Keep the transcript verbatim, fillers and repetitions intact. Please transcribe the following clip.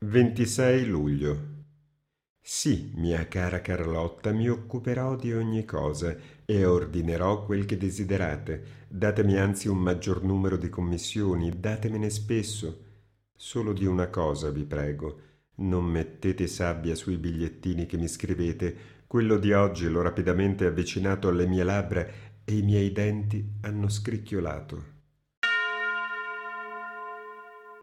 ventisei luglio. Sì, mia cara Carlotta, mi occuperò di ogni cosa e ordinerò quel che desiderate. Datemi anzi un maggior numero di commissioni, datemene spesso. Solo di una cosa vi prego, non mettete sabbia sui bigliettini che mi scrivete. Quello di oggi l'ho rapidamente avvicinato alle mie labbra e i miei denti hanno scricchiolato.